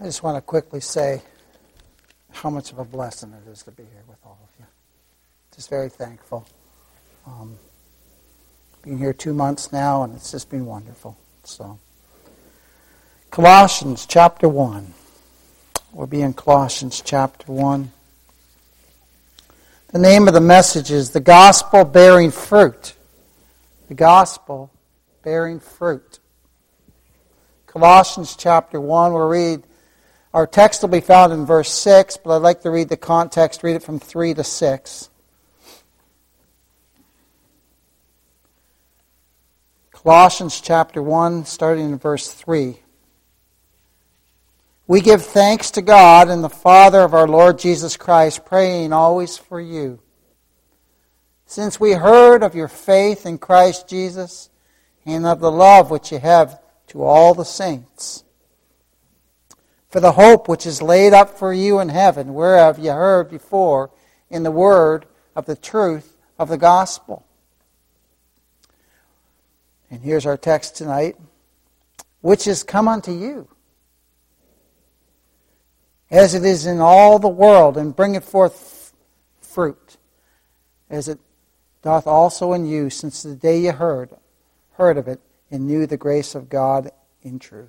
I just want to quickly say how much of a blessing it is to be here with all of you. Just very thankful. Been here 2 months now, and it's just been wonderful. So, Colossians chapter 1. We'll be in Colossians chapter 1. The name of the message is The Gospel Bearing Fruit. The Gospel Bearing Fruit. Colossians chapter 1, we'll read, our text will be found in verse 6, but I'd like to read the context, read it from 3 to 6. Colossians chapter 1, starting in verse 3. We give thanks to God and the Father of our Lord Jesus Christ, praying always for you. Since we heard of your faith in Christ Jesus and of the love which you have to all the saints, for the hope which is laid up for you in heaven, whereof you heard before in the word of the truth of the gospel. And here's our text tonight, which is come unto you, as it is in all the world, and bringeth forth fruit, as it doth also in you, since the day you heard of it, and knew the grace of God in truth.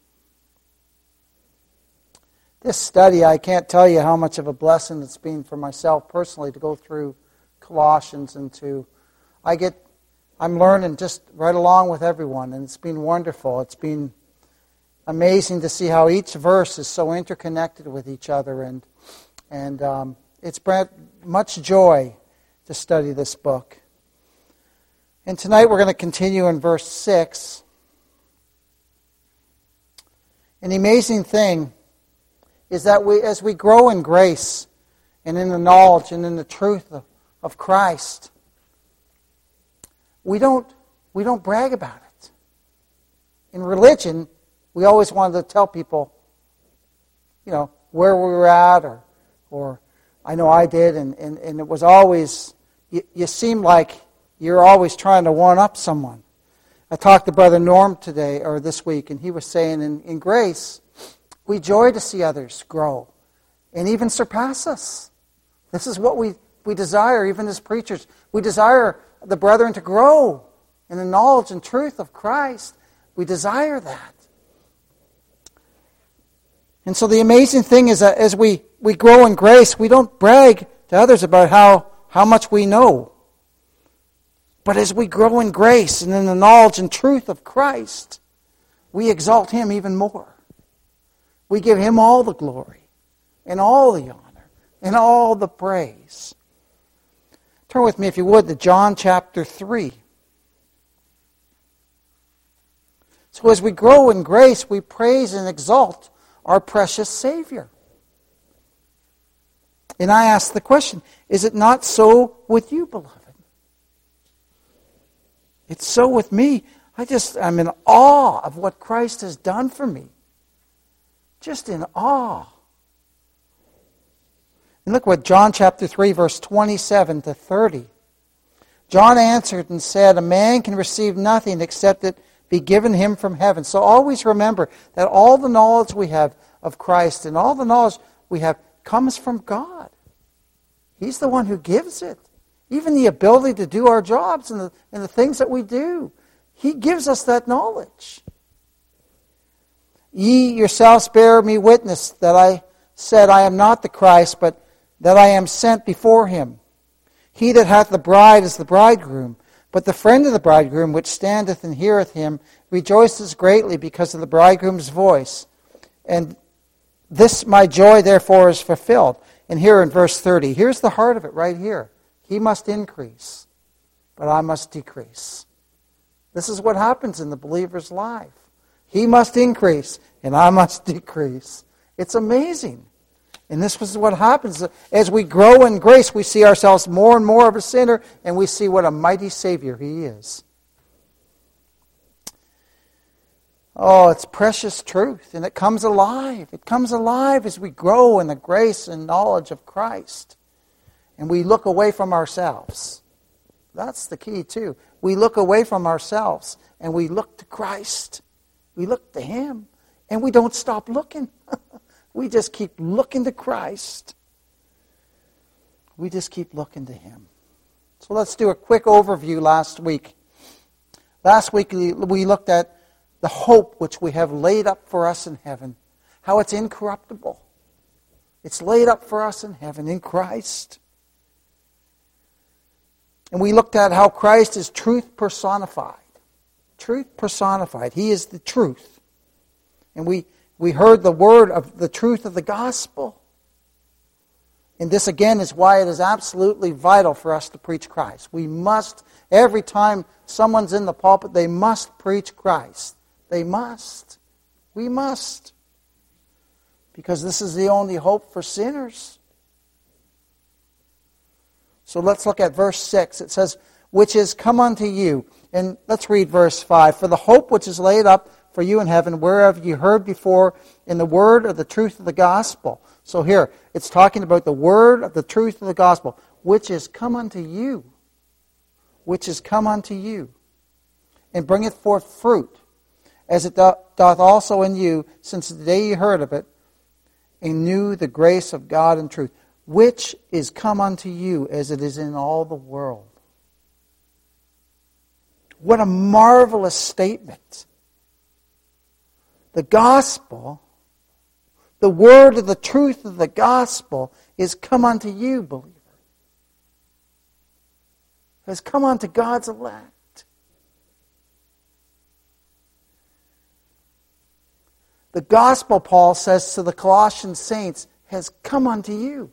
This study, I can't tell you how much of a blessing it's been for myself personally to go through Colossians and I'm learning just right along with everyone, and it's been wonderful. It's been amazing to see how each verse is so interconnected with each other, and it's brought much joy to study this book. And tonight we're going to continue in verse 6. And the amazing thing is that as we grow in grace and in the knowledge and in the truth of Christ, we don't brag about it. In religion, we always wanted to tell people, where we were at, or I know I did, and it was always, you seem like you're always trying to one-up someone. I talked to Brother Norm today, or this week, and he was saying in grace, we joy to see others grow and even surpass us. This is what we desire, even as preachers. We desire the brethren to grow in the knowledge and truth of Christ. We desire that. And so the amazing thing is that as we grow in grace, we don't brag to others about how much we know. But as we grow in grace and in the knowledge and truth of Christ, we exalt Him even more. We give Him all the glory and all the honor and all the praise. Turn with me, if you would, to John chapter 3. So as we grow in grace, we praise and exalt our precious Savior. And I ask the question, is it not so with you, beloved? It's so with me. I'm in awe of what Christ has done for me. Just in awe. And look what John chapter 3, verse 27 to 30. John answered and said, a man can receive nothing except it be given him from heaven. So always remember that all the knowledge we have of Christ and all the knowledge we have comes from God. He's the one who gives it. Even the ability to do our jobs and the things that we do. He gives us that knowledge. Ye yourselves bear me witness that I said, I am not the Christ, but that I am sent before him. He that hath the bride is the bridegroom. But the friend of the bridegroom, which standeth and heareth him, rejoices greatly because of the bridegroom's voice. And this my joy therefore is fulfilled. And here in verse 30, here's the heart of it right here. He must increase, but I must decrease. This is what happens in the believer's life. He must increase, and I must decrease. It's amazing. And this is what happens. As we grow in grace, we see ourselves more and more of a sinner, and we see what a mighty Savior He is. Oh, it's precious truth, and it comes alive. It comes alive as we grow in the grace and knowledge of Christ. And we look away from ourselves. That's the key too. We look away from ourselves and we look to Christ. We look to Him And we don't stop looking. We just keep looking to Christ. We just keep looking to Him. So let's do a quick overview last week. Last week we looked at the hope which we have laid up for us in heaven, how it's incorruptible. It's laid up for us in heaven in Christ. And we looked at how Christ is truth personified. Truth personified. He is the truth. And we heard the word of the truth of the gospel. And this again is why it is absolutely vital for us to preach Christ. We must, every time someone's in the pulpit, they must preach Christ. They must. We must. Because this is the only hope for sinners. So let's look at verse 6. It says, which is come unto you. And let's read verse 5. For the hope which is laid up for you in heaven, whereof you heard before in the word of the truth of the gospel. So here, it's talking about the word of the truth of the gospel, which is come unto you. Which is come unto you. And bringeth forth fruit, as it doth also in you, since the day you heard of it, and knew the grace of God in truth, which is come unto you, as it is in all the world. What a marvelous statement. The gospel, the word of the truth of the gospel, is come unto you, believer. Has come unto God's elect. The gospel, Paul says to the Colossian saints, has come unto you.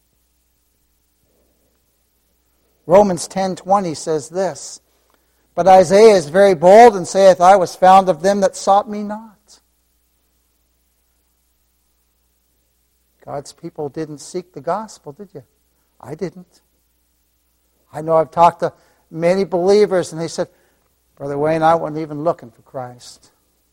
Romans 10:20 says this, but Isaiah is very bold and saith, I was found of them that sought me not. God's people didn't seek the gospel, did you? I didn't. I know I've talked to many believers and they said, Brother Wayne, I wasn't even looking for Christ.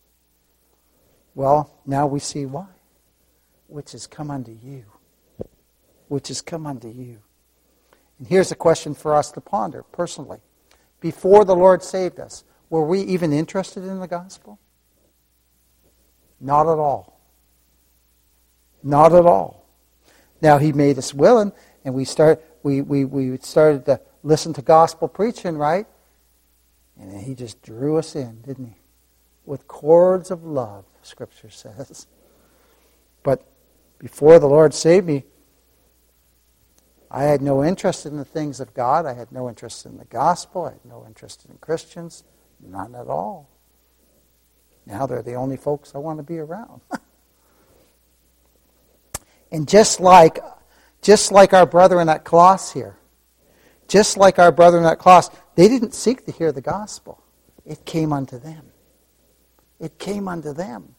Well, now we see why. Which has come unto you. Which has come unto you. And here's a question for us to ponder personally. Before the Lord saved us, were we even interested in the gospel? Not at all. Not at all. Now He made us willing, and we started to listen to gospel preaching, right? And then He just drew us in, didn't He? With cords of love, Scripture says. But before the Lord saved me, I had no interest in the things of God. I had no interest in the gospel. I had no interest in Christians. None at all. Now they're the only folks I want to be around. And just like our brethren at Colossus here, just like our brethren at Colossus, they didn't seek to hear the gospel. It came unto them. It came unto them.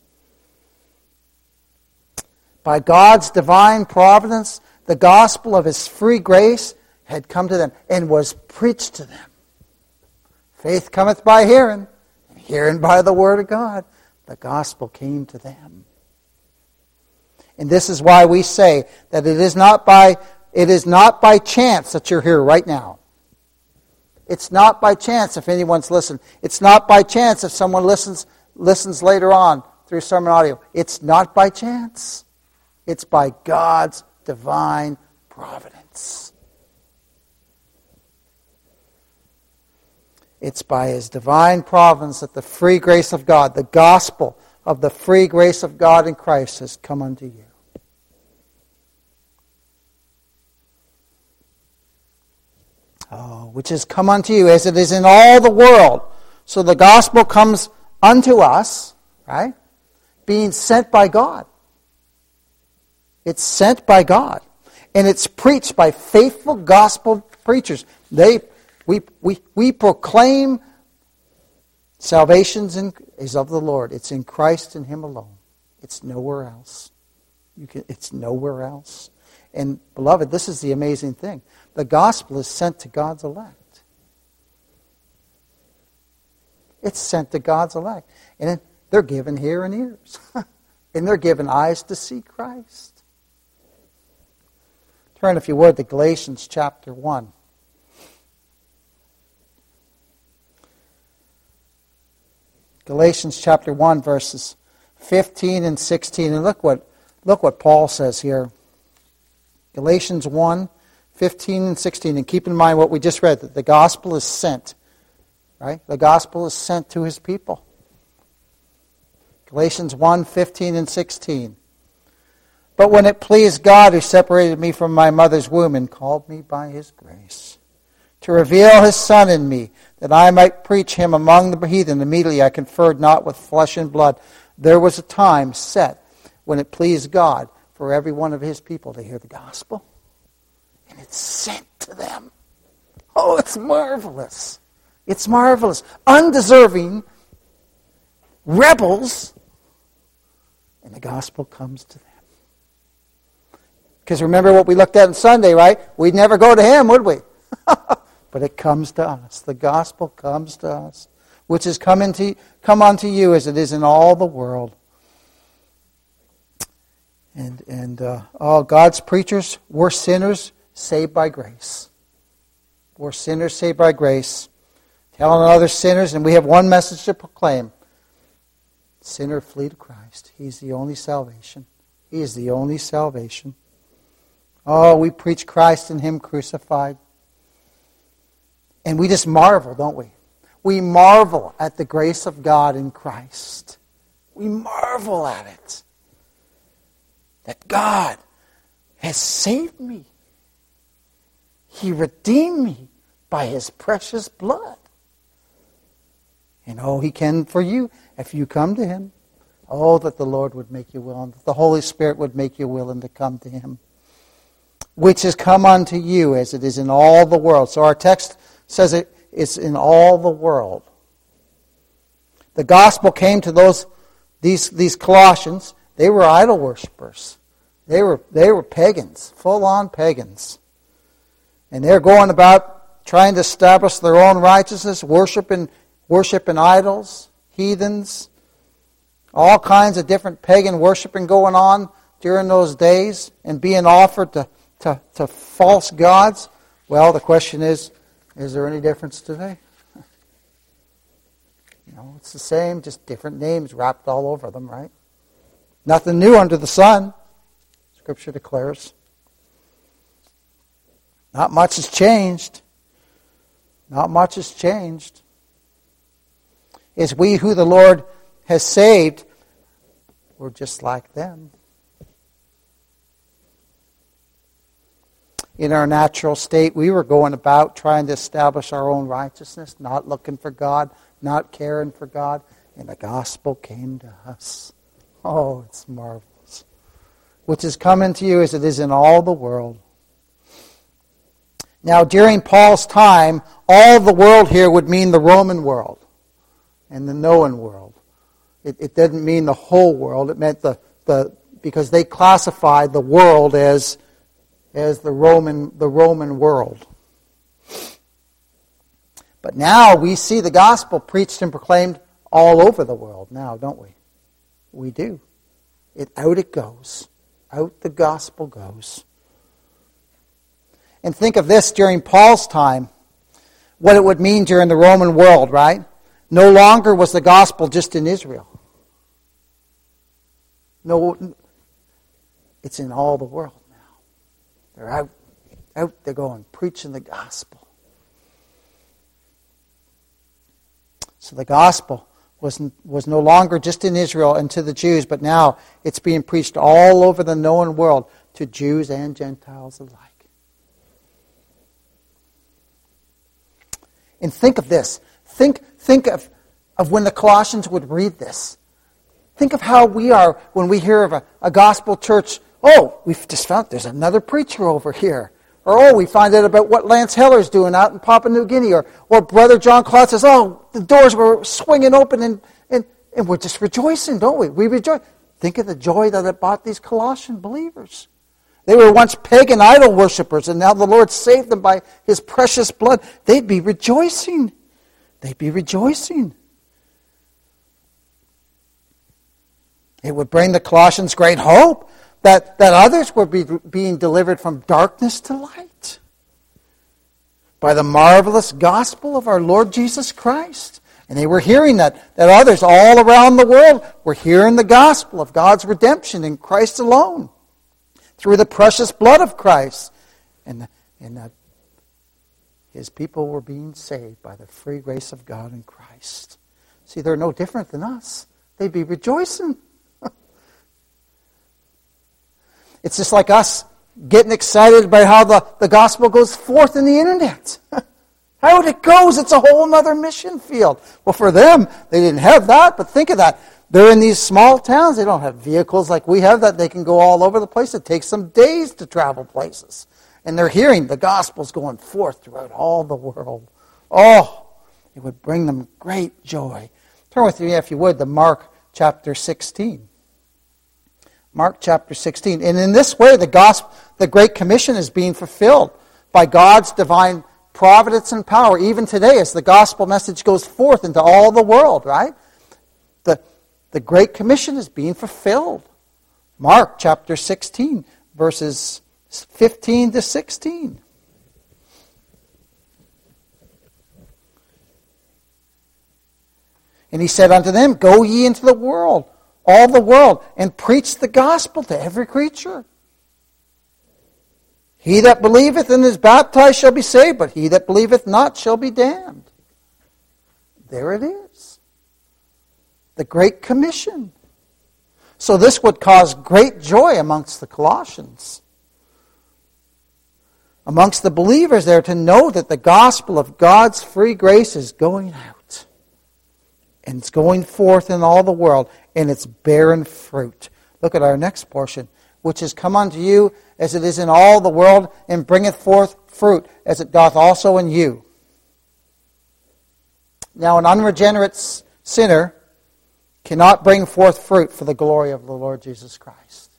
By God's divine providence, the gospel of His free grace had come to them and was preached to them. Faith cometh by hearing, and hearing by the word of God. The gospel came to them. And this is why we say that it is not by chance that you're here right now. It's not by chance if anyone's listening. It's not by chance if someone listens later on through sermon audio. It's not by chance. It's by God's divine providence. It's by His divine providence that the free grace of God, the gospel of the free grace of God in Christ has come unto you. Which has come unto you as it is in all the world. So the gospel comes unto us, right? Being sent by God. It's sent by God. And it's preached by faithful gospel preachers. We proclaim salvation is of the Lord. It's in Christ and Him alone. It's nowhere else. It's nowhere else. And beloved, this is the amazing thing. The gospel is sent to God's elect. It's sent to God's elect. And they're given hearing ears. And they're given eyes to see Christ. Turn, if you would, to Galatians chapter 1. Galatians chapter 1, verses 15 and 16. And look what Paul says here. Galatians 1, 15 and 16. And keep in mind what we just read, that the gospel is sent. Right? The gospel is sent to his people. Galatians 1, 15 and 16. But when it pleased God, who separated me from my mother's womb and called me by his grace, to reveal his Son in me, that I might preach him among the heathen, immediately I conferred not with flesh and blood. There was a time set when it pleased God for every one of his people to hear the gospel. And it's sent to them. Oh, it's marvelous. It's marvelous. Undeserving rebels, and the gospel comes to them. Because remember what we looked at on Sunday, right? We'd never go to him, would we? But it comes to us. The gospel comes to us, which has come unto you as it is in all the world. And God's preachers were sinners saved by grace. We're sinners saved by grace. Telling other sinners, and we have one message to proclaim. Sinner, flee to Christ. He's the only salvation. He is the only salvation. Oh, we preach Christ and him crucified. And we just marvel, don't we? We marvel at the grace of God in Christ. We marvel at it. That God has saved me. He redeemed me by his precious blood. And oh, he can for you if you come to him. Oh, that the Lord would make you willing, that the Holy Spirit would make you willing to come to him. Which has come unto you as it is in all the world. So our text says it's in all the world. The gospel came to these Colossians. They were idol worshippers. They were pagans, full-on pagans. And they're going about trying to establish their own righteousness, worshiping idols, heathens, all kinds of different pagan worshiping going on during those days and being offered to false gods. Well, the question is there any difference today? It's the same, just different names wrapped all over them, right? Nothing new under the sun, Scripture declares. Not much has changed. Not much has changed. It's we who the Lord has saved, we're just like them. In our natural state, we were going about trying to establish our own righteousness, not looking for God, not caring for God, and the gospel came to us. Oh, it's marvelous. Which is coming to you as it is in all the world. Now, during Paul's time, all the world here would mean the Roman world and the known world. It didn't mean the whole world. It meant because they classified the world as the Roman world. But now we see the gospel preached and proclaimed all over the world now, don't we? We do. Out it goes. Out the gospel goes. And think of this during Paul's time, what it would mean during the Roman world, right? No longer was the gospel just in Israel. No, it's in all the world now. They're out there going, preaching the gospel. So the gospel was no longer just in Israel and to the Jews, but now it's being preached all over the known world to Jews and Gentiles alike. And think of this. Think of when the Colossians would read this. Think of how we are when we hear of a gospel church. Oh, we've just found there's another preacher over here. Or, we find out about what Lance Heller's doing out in Papua New Guinea. Or Brother John Cloud says, the doors were swinging open and we're just rejoicing, don't we? We rejoice. Think of the joy that it brought these Colossian believers. They were once pagan idol worshippers, and now the Lord saved them by his precious blood. They'd be rejoicing. They'd be rejoicing. It would bring the Colossians great hope that others were being delivered from darkness to light by the marvelous gospel of our Lord Jesus Christ. And they were hearing that others all around the world We're hearing the gospel of God's redemption in Christ alone, through the precious blood of Christ. And that His people were being saved by the free grace of God in Christ. See, they're no different than us. They'd be rejoicing. It's just like us getting excited about how the gospel goes forth in the internet. How it goes, it's a whole other mission field. Well, for them, they didn't have that, but think of that. They're in these small towns. They don't have vehicles like we have that they can go all over the place. It takes them days to travel places. And they're hearing the gospel's going forth throughout all the world. Oh, it would bring them great joy. Turn with me, if you would, to Mark chapter 16. Mark chapter 16. And in this way, the Great Commission is being fulfilled by God's divine providence and power, even today, as the gospel message goes forth into all the world, right? The Great Commission is being fulfilled. Mark chapter 16, verses 15 to 16. And he said unto them, Go ye into the world, all the world, and preach the gospel to every creature. He that believeth and is baptized shall be saved, but he that believeth not shall be damned. There it is. The Great Commission. So this would cause great joy amongst the Colossians, amongst the believers there, to know that the gospel of God's free grace is going out. And it's going forth in all the world, and it's bearing fruit. Look at our next portion. Which is come unto you as it is in all the world, and bringeth forth fruit, as it doth also in you. Now an unregenerate sinner cannot bring forth fruit for the glory of the Lord Jesus Christ.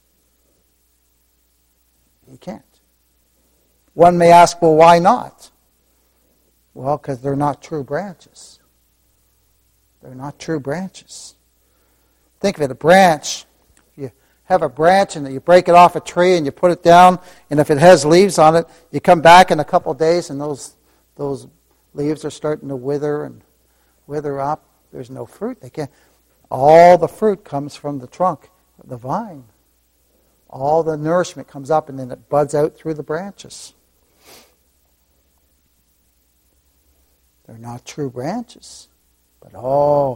He can't. One may ask, well, why not? Well, because they're not true branches. They're not true branches. Think of it, a branch. You have a branch and you break it off a tree and you put it down, and if it has leaves on it, you come back in a couple of days and those leaves are starting to wither up. There's no fruit. They can't. All the fruit comes from the trunk, the vine. All the nourishment comes up and then it buds out through the branches. They're not true branches. But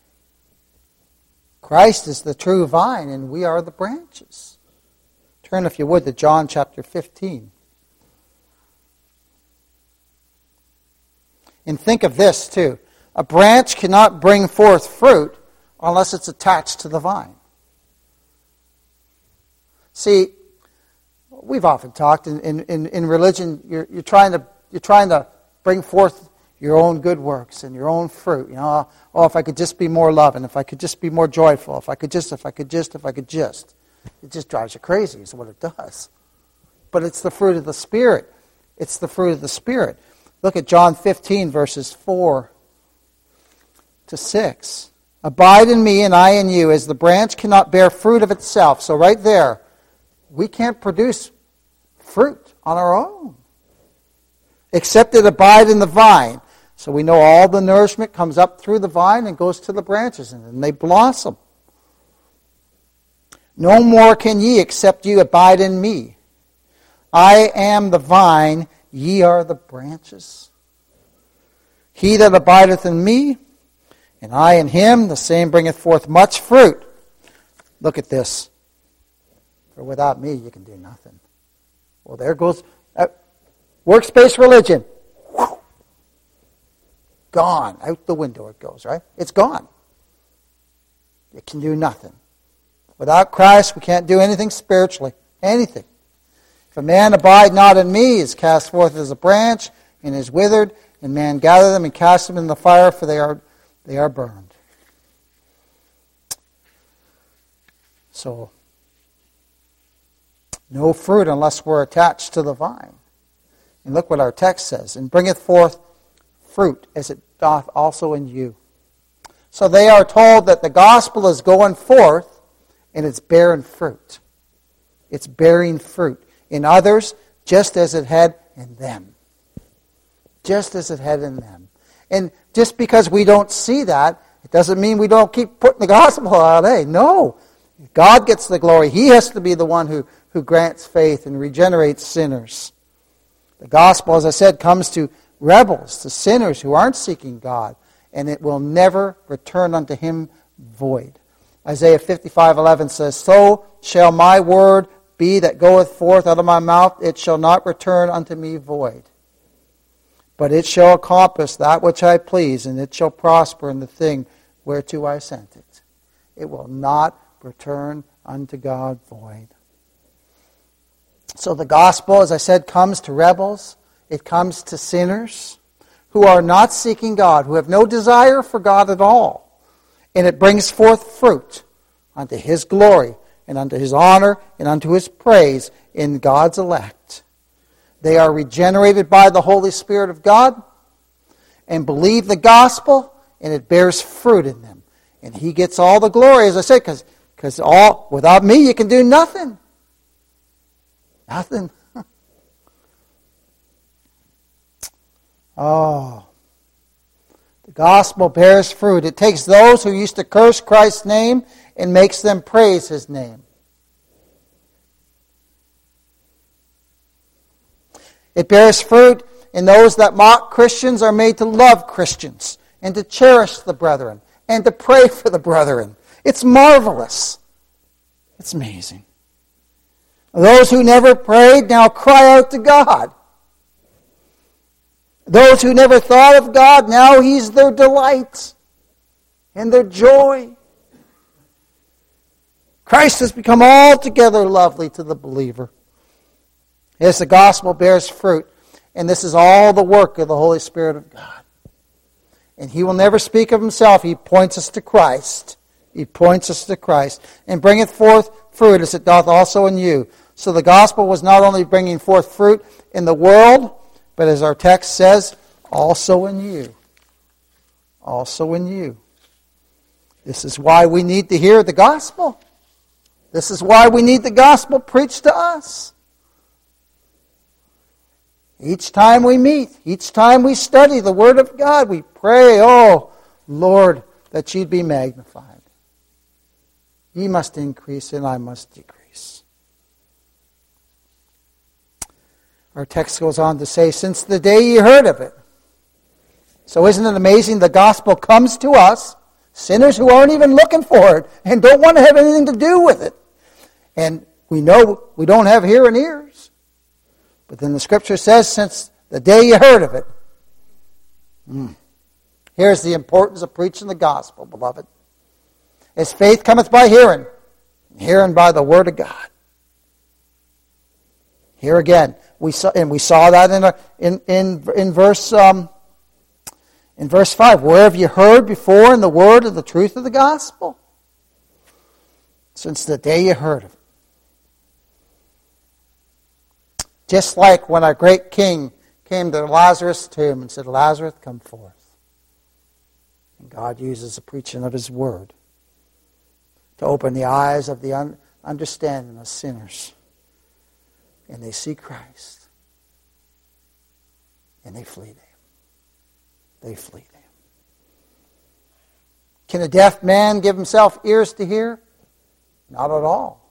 Christ is the true vine and we are the branches. Turn, if you would, to John chapter 15. And think of this too. A branch cannot bring forth fruit unless it's attached to the vine. See, we've often talked in religion. You're trying to bring forth your own good works and your own fruit. You know, if I could just be more loving, if I could just be more joyful, if I could just. It just drives you crazy is what it does. But it's the fruit of the Spirit. It's the fruit of the Spirit. Look at John 15, verses 4 to 6. Abide in me and I in you, as the branch cannot bear fruit of itself. So right there, we can't produce fruit on our own, except it abide in the vine. So we know all the nourishment comes up through the vine and goes to the branches, and then they blossom. No more can ye, except you abide in me. I am the vine, ye are the branches. He that abideth in me, and I in him, the same bringeth forth much fruit. Look at this. For without me, you can do nothing. Well, there goes works-based religion. Gone. Out the window it goes, right? It's gone. You can do nothing. Without Christ, we can't do anything spiritually. Anything. If a man abide not in me, he is cast forth as a branch and is withered, and man gather them and cast them in the fire, for they are burned. So, no fruit unless we're attached to the vine. And look what our text says. And bringeth forth fruit, as it doth also in you. So they are told that the gospel is going forth, and it's bearing fruit. It's bearing fruit in others, just as it had in them. Just as it had in them. And just because we don't see that It doesn't mean we don't keep putting the gospel out. Hey, no. God gets the glory. He has to be the one who grants faith and regenerates sinners. The gospel, as I said, comes to rebels, to sinners who aren't seeking God, and it will never return unto him void. Isaiah 55:11 says, "So shall my word be that goeth forth out of my mouth, it shall not return unto me void. But it shall accomplish that which I please, and it shall prosper in the thing whereto I sent it." It will not return unto God void. So the gospel, as I said, comes to rebels. It comes to sinners who are not seeking God, who have no desire for God at all. And it brings forth fruit unto his glory and unto his honor and unto his praise in God's elect. They are regenerated by the Holy Spirit of God and believe the gospel, and it bears fruit in them. And he gets all the glory, as I said, because without me you can do nothing. Nothing. Oh. The gospel bears fruit. It takes those who used to curse Christ's name and makes them praise his name. It bears fruit in those that mock Christians are made to love Christians and to cherish the brethren and to pray for the brethren. It's marvelous. It's amazing. Those who never prayed now cry out to God. Those who never thought of God, now he's their delight and their joy. Christ has become altogether lovely to the believer. Yes, the gospel bears fruit, and this is all the work of the Holy Spirit of God. And he will never speak of himself. He points us to Christ. He points us to Christ. And bringeth forth fruit as it doth also in you. So the gospel was not only bringing forth fruit in the world, but as our text says, also in you. Also in you. This is why we need to hear the gospel. This is why we need the gospel preached to us. Each time we meet, each time we study the Word of God, we pray, oh, Lord, that you'd be magnified. Ye must increase and I must decrease. Our text goes on to say, since the day ye heard of it. So isn't it amazing? The gospel comes to us, sinners who aren't even looking for it and don't want to have anything to do with it. And we know we don't have hearing ears. But then the Scripture says, since the day you heard of it. Here's the importance of preaching the gospel, beloved. As faith cometh by hearing, and hearing by the word of God. Here again, we saw that in verse 5. Where have you heard before in the word of the truth of the gospel? Since the day you heard of it. Just like when our great king came to Lazarus' tomb and said, Lazarus, come forth. And God uses the preaching of his word to open the eyes of the understanding of sinners. And they see Christ. And they flee to him. They flee to him. Can a deaf man give himself ears to hear? Not at all.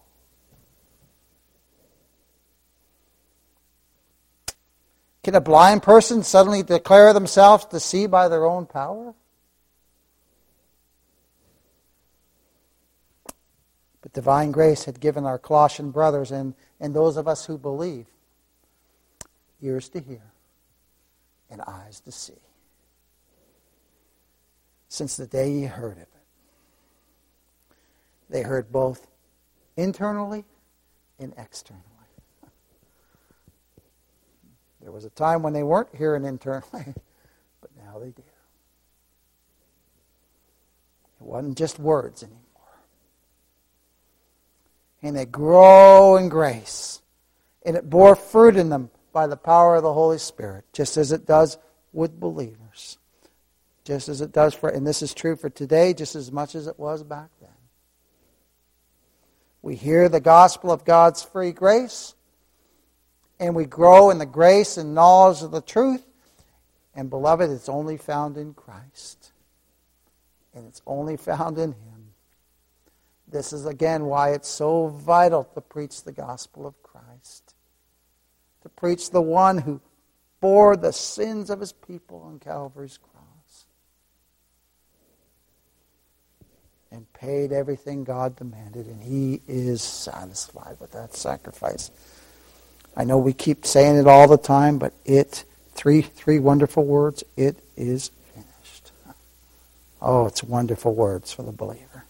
Can a blind person suddenly declare themselves to see by their own power? But divine grace had given our Colossian brothers and those of us who believe ears to hear and eyes to see. Since the day ye heard of it. They heard both internally and externally. There was a time when they weren't hearing internally, but now they do. It wasn't just words anymore. And they grow in grace. And it bore fruit in them by the power of the Holy Spirit, just as it does with believers. Just as it does and this is true for today, just as much as it was back then. We hear the gospel of God's free grace, and we grow in the grace and knowledge of the truth. And beloved, it's only found in Christ. And it's only found in Him. This is again why it's so vital to preach the gospel of Christ. To preach the one who bore the sins of His people on Calvary's cross. And paid everything God demanded, and He is satisfied with that sacrifice. I know we keep saying it all the time, but three wonderful words, it is finished. Oh, it's wonderful words for the believer.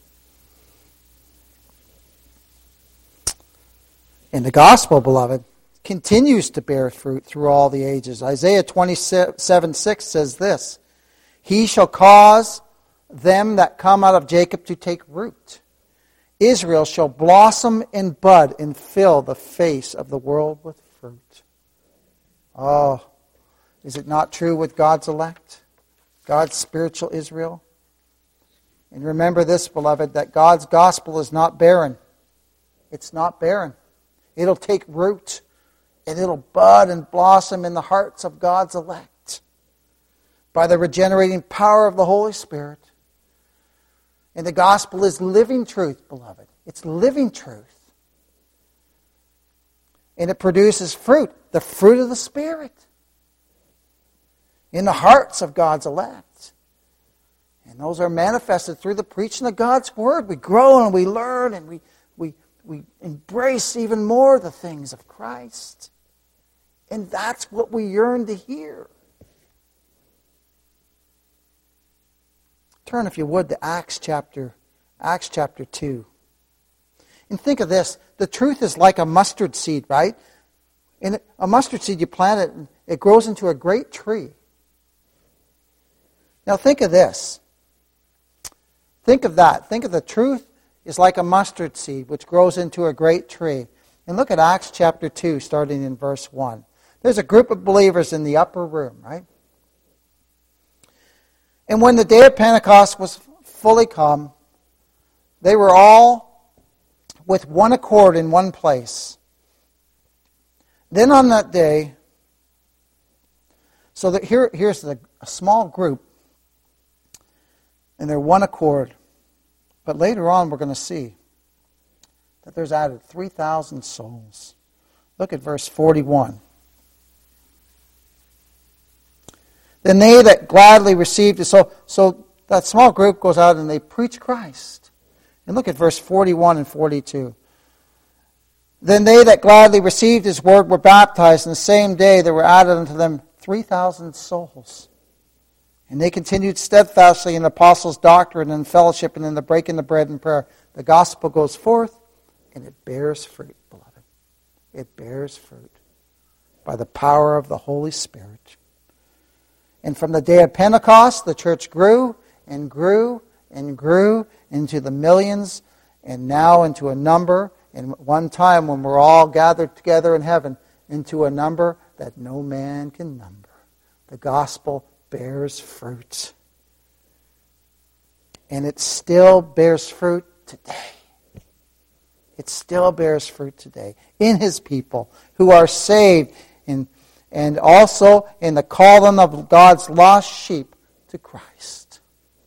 And the gospel, beloved, continues to bear fruit through all the ages. Isaiah 27:6 says this, He shall cause them that come out of Jacob to take root. Israel shall blossom and bud and fill the face of the world with fruit. Oh, is it not true with God's elect? God's spiritual Israel? And remember this, beloved, that God's gospel is not barren. It's not barren. It'll take root and it'll bud and blossom in the hearts of God's elect by the regenerating power of the Holy Spirit. And the gospel is living truth, beloved. It's living truth. And it produces fruit, the fruit of the Spirit, in the hearts of God's elect. And those are manifested through the preaching of God's Word. We grow and we learn and we embrace even more the things of Christ. And that's what we yearn to hear. Turn, if you would, to Acts chapter 2. And think of this. The truth is like a mustard seed, right? And a mustard seed, you plant it, and it grows into a great tree. Now think of this. Think of that. Think of the truth is like a mustard seed, which grows into a great tree. And look at Acts chapter 2, starting in verse 1. There's a group of believers in the upper room, right? And when the day of Pentecost was fully come, they were all with one accord in one place. Then on that day, so that here's a small group, and they're one accord. But later on, we're going to see that there's added 3,000 souls. Look at verse 41. Then they that gladly received it. So that small group goes out and they preach Christ. And look at verse 41 and 42. Then they that gladly received His word were baptized, and the same day there were added unto them 3,000 souls. And they continued steadfastly in the apostles' doctrine and fellowship and in the breaking of bread and prayer. The gospel goes forth, and it bears fruit, beloved. It bears fruit by the power of the Holy Spirit. And from the day of Pentecost, the church grew and grew and grew into the millions, and now into a number, and one time when we're all gathered together in heaven, into a number that no man can number. The gospel bears fruit. And it still bears fruit today. It still bears fruit today in His people who are saved and also in the calling of God's lost sheep to Christ.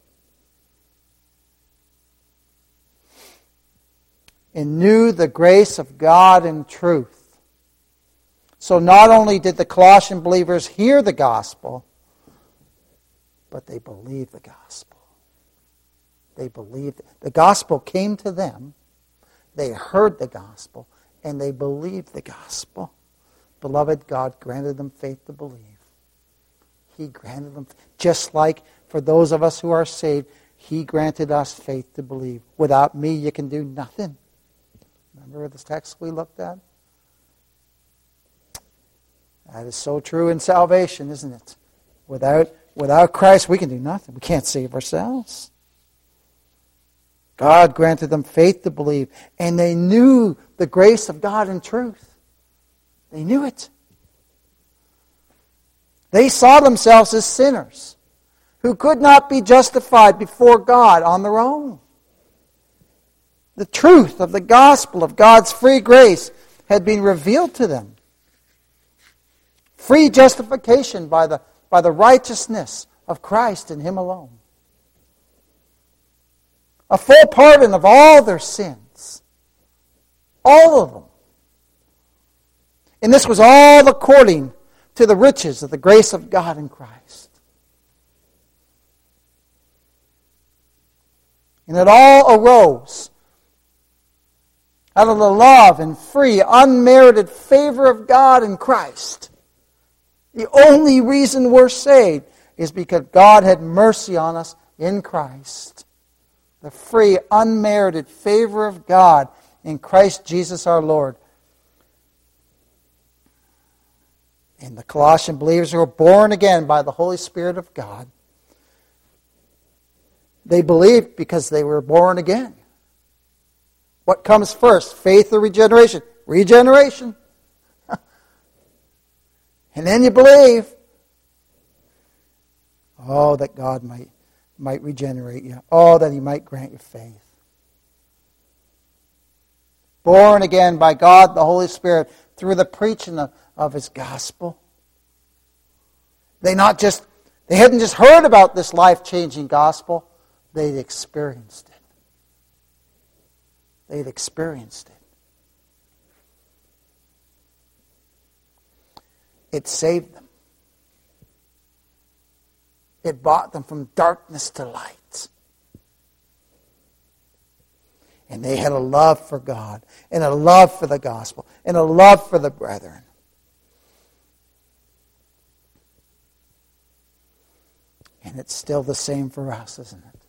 And knew the grace of God in truth. So not only did the Colossian believers hear the gospel, but they believed the gospel. They believed it. The gospel came to them. They heard the gospel, and they believed the gospel. Beloved, God granted them faith to believe. He granted them, just like for those of us who are saved, He granted us faith to believe. Without me, you can do nothing. Remember this text we looked at? That is so true in salvation, isn't it? Without Christ, we can do nothing. We can't save ourselves. God granted them faith to believe, and they knew the grace of God in truth. They knew it. They saw themselves as sinners who could not be justified before God on their own. The truth of the gospel of God's free grace had been revealed to them. Free justification by the righteousness of Christ and Him alone. a full pardon of all their sins. All of them. And this was all according to the riches of the grace of God in Christ. And it all arose out of the love and free, unmerited favor of God in Christ. The only reason we're saved is because God had mercy on us in Christ. The free, unmerited favor of God in Christ Jesus our Lord. And the Colossian believers who were born again by the Holy Spirit of God, they believed because they were born again. What comes first, faith or regeneration? Regeneration. And then you believe. Oh, that God might regenerate you. Oh, that He might grant you faith. Born again by God the Holy Spirit through the preaching of His gospel. They hadn't just heard about this life-changing gospel, they'd experienced it. They'd experienced it. It saved them. It brought them from darkness to light. And they had a love for God, and a love for the gospel, and a love for the brethren. And it's still the same for us, isn't it?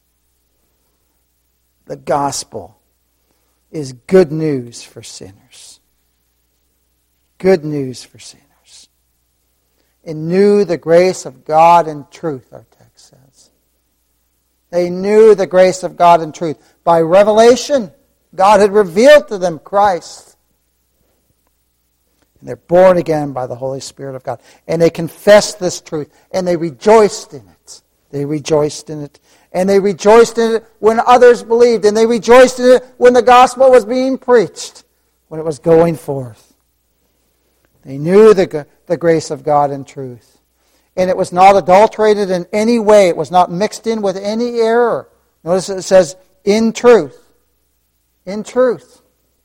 The gospel is good news for sinners. Good news for sinners. And knew the grace of God in truth, our text says. They knew the grace of God in truth. By revelation, God had revealed to them Christ. And they're born again by the Holy Spirit of God. And they confessed this truth. And they rejoiced in it. They rejoiced in it. And they rejoiced in it when others believed. And they rejoiced in it when the gospel was being preached. When it was going forth. They knew the grace of God in truth. And it was not adulterated in any way. It was not mixed in with any error. Notice it says, in truth. In truth.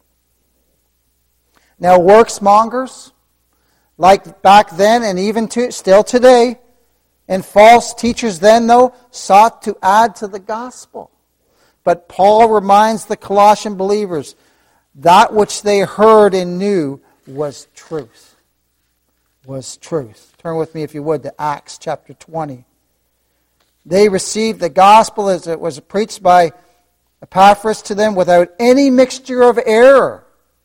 Now, worksmongers, like back then and even still today, and false teachers then, though, sought to add to the gospel. But Paul reminds the Colossian believers, that which they heard and knew was truth. Was truth. Turn with me, if you would, to Acts chapter 20. They received the gospel as it was preached by Epaphras to them without any mixture of error.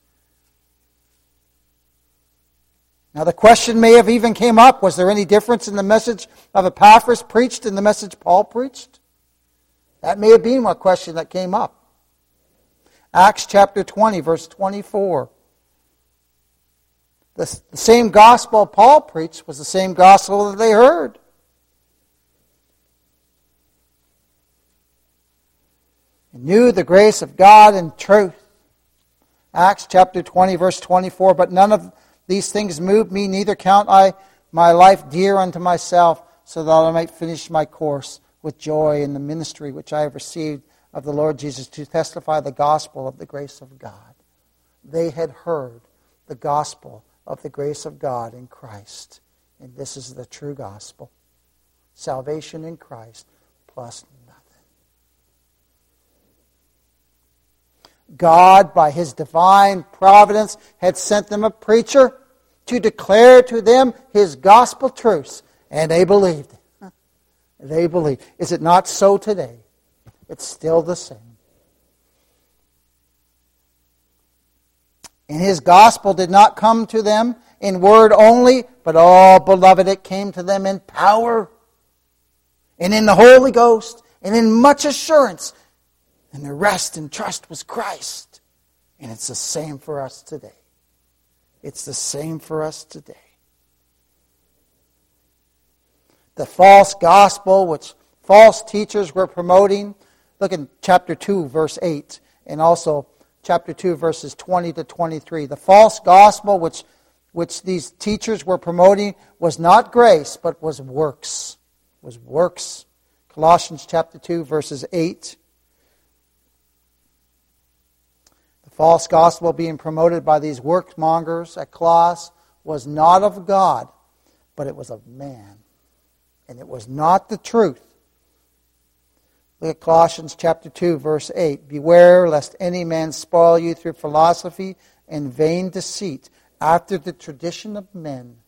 Now the question may have even came up, was there any difference in the message of Epaphras preached and the message Paul preached? That may have been one question that came up. Acts chapter 20, verse 24. The same gospel Paul preached was the same gospel that they heard. And knew the grace of God in truth. Acts chapter 20, verse 24. But none of these things moved me, neither count I my life dear unto myself, so that I might finish my course with joy in the ministry which I have received of the Lord Jesus, to testify the gospel of the grace of God. They had heard the gospel of the grace of God in Christ. And this is the true gospel. Salvation in Christ plus nothing. God, by His divine providence, had sent them a preacher to declare to them His gospel truths. And they believed. They believed. Is it not so today? It's still the same. And His gospel did not come to them in word only, but, oh, beloved, it came to them in power and in the Holy Ghost and in much assurance. And the rest and trust was Christ. And it's the same for us today. It's the same for us today. The false gospel which false teachers were promoting, look in chapter 2, verse 8, and also chapter 2, verses 20 to 23. The false gospel which these teachers were promoting was not grace, but was works. Was works. Colossians chapter 2, verses 8. false gospel being promoted by these workmongers at Colossus was not of God, but it was of man. And it was not the truth. Look at Colossians chapter 2, verse 8. Beware lest any man spoil you through philosophy and vain deceit, after the tradition of men,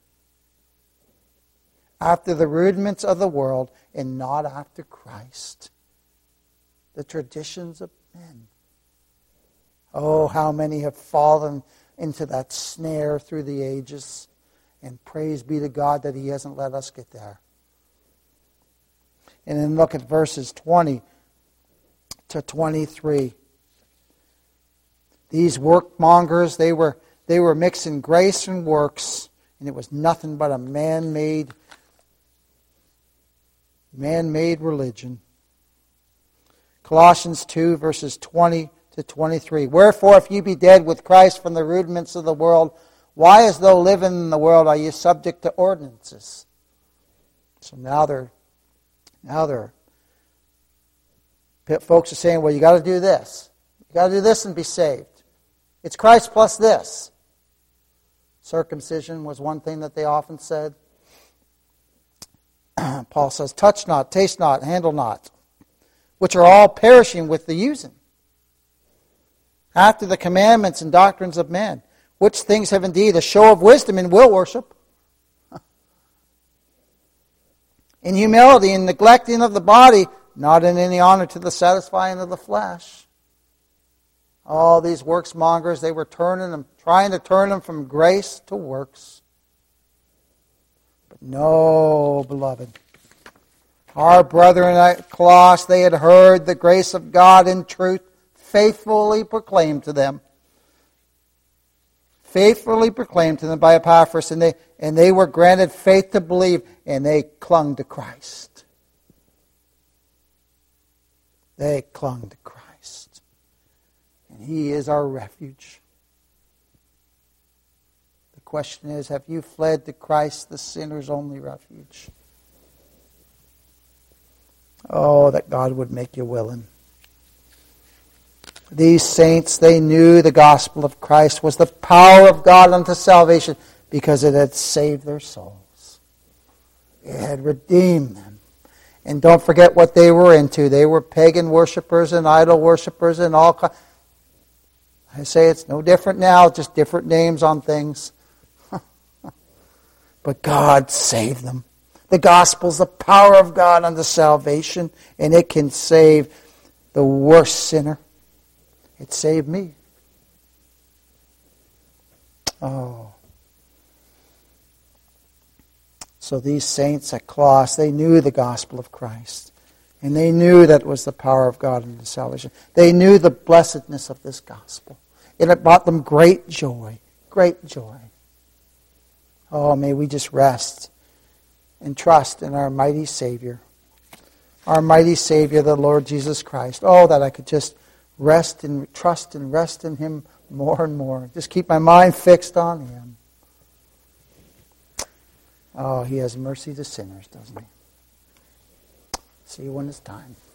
after the rudiments of the world, and not after Christ. The traditions of men. Oh, how many have fallen into that snare through the ages. And praise be to God that He hasn't let us get there. And then look at verses 20 to 23. These workmongers, they were mixing grace and works, and it was nothing but a man-made religion. Colossians 2, verses 20 to 23. Wherefore, if you be dead with Christ from the rudiments of the world, why, as though living in the world, are you subject to ordinances? So now folks are saying, well, you got to do this. You got to do this and be saved. It's Christ plus this. Circumcision was one thing that they often said. Paul says, touch not, taste not, handle not, which are all perishing with the using, after the commandments and doctrines of men, which things have indeed a show of wisdom and will worship, in humility and neglecting of the body, not in any honor to the satisfying of the flesh. All these worksmongers, they were trying to turn them from grace to works. But no, beloved. Our brethren at Colossus, they had heard the grace of God in truth faithfully proclaimed to them. Faithfully proclaimed to them by Epaphras, and they were granted faith to believe, and they clung to Christ. They clung to Christ. And He is our refuge. The question is, have you fled to Christ, the sinner's only refuge? Oh, that God would make you willing. These saints, they knew the gospel of Christ was the power of God unto salvation because it had saved their souls. It had redeemed them. And don't forget what they were into. They were pagan worshipers and idol worshipers and all kinds. I say it's no different now, just different names on things. But God saved them. The gospel is the power of God unto salvation, and it can save the worst sinner. It saved me. Oh. So these saints at Colossus, they knew the gospel of Christ. And they knew that it was the power of God unto salvation. They knew the blessedness of this gospel. And it brought them great joy. Great joy. Oh, may we just rest and trust in our mighty Savior. Our mighty Savior, the Lord Jesus Christ. Oh, that I could just rest and trust and rest in Him more and more. Just keep my mind fixed on Him. Oh, He has mercy to sinners, doesn't He? See you when it's time.